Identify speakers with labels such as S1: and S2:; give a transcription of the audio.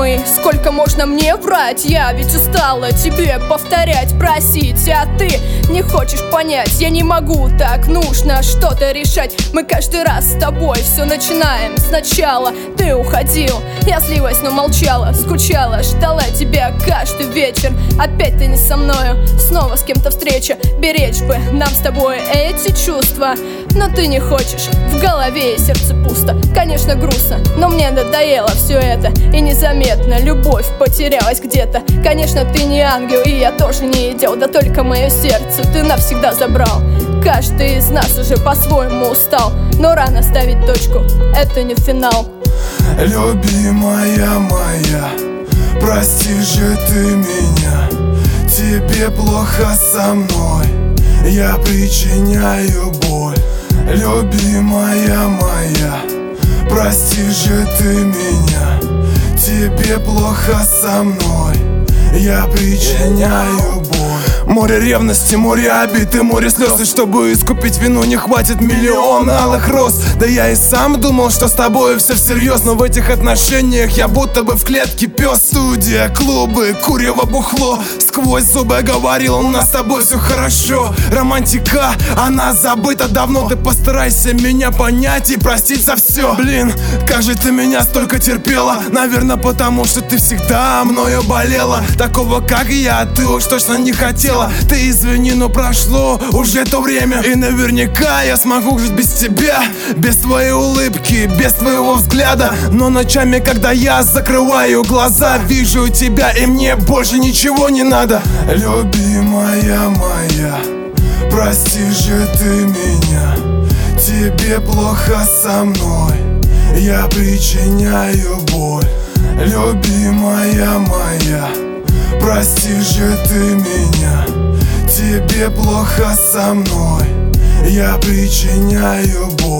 S1: мы. Сколько можно мне врать? Я ведь устала тебе повторять, просить, а ты не хочешь понять. Я не могу, так нужно что-то решать. Мы каждый раз с тобой все начинаем сначала. Ты уходил, я злилась, но молчала, скучала, ждала тебя каждый вечер. Опять ты не со мною, снова с кем-то встреча. Беречь бы нам с тобой эти чувства, но ты не хочешь, в голове и сердце пусто. Конечно, грустно, но мне надоело все это. И незаметно любовь потерялась где-то. Конечно, ты не ангел, и я тоже не идел. Да только мое сердце ты навсегда забрал. Каждый из нас уже по-своему устал, но рано ставить точку, это не финал.
S2: Любимая моя, прости же ты меня. Тебе плохо со мной, я причиняю боль. Любимая моя, прости же ты меня. Тебе плохо со мной, я причиняю боль. Море ревности, море обид и море слез. И чтобы искупить вину, не хватит миллион алых роз. Да я и сам думал, что с тобой все всерьез, но в этих отношениях я будто бы в клетке пес. Студия, клубы, курево, бухло. Сквозь зубы говорил, у нас с тобой все хорошо. Романтика, она забыта давно. Ты постарайся меня понять и простить за все. Блин, как же ты меня столько терпела. Наверное, потому что ты всегда мною болела. Такого, как я, ты уж точно не хотела. Ты извини, но прошло уже то время. И наверняка я смогу жить без тебя, без твоей улыбки, без твоего взгляда. Но ночами, когда я закрываю глаза, вижу тебя, и мне больше ничего не надо. Любимая моя, прости же ты меня. Тебе плохо со мной, я причиняю боль. Любимая моя, прости же ты меня. Тебе плохо со мной, я причиняю боль.